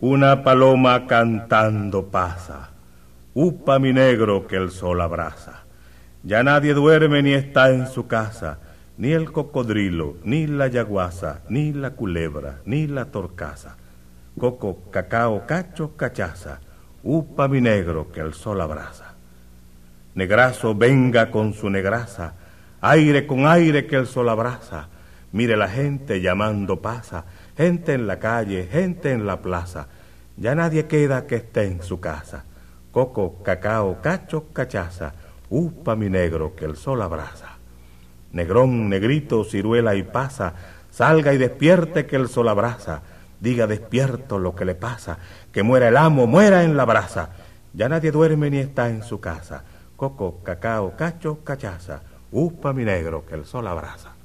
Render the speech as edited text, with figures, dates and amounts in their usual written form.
Una paloma cantando pasa, upa mi negro que el sol abraza. Ya nadie duerme ni está en su casa, ni el cocodrilo, ni la yaguasa, ni la culebra, ni la torcaza. Coco, cacao, cacho, cachaza, upa mi negro que el sol abraza. Negrazo venga con su negraza, aire con aire que el sol abraza. Mire la gente llamando pasa, gente en la calle, gente en la plaza. Ya nadie queda que esté en su casa. Coco, cacao, cacho, cachaza, upa mi negro que el sol abraza. Negrón, negrito, ciruela y pasa, salga y despierte que el sol abraza. Diga despierto lo que le pasa, que muera el amo, muera en la brasa. Ya nadie duerme ni está en su casa. Coco, cacao, cacho, cachaza, upa mi negro que el sol abraza.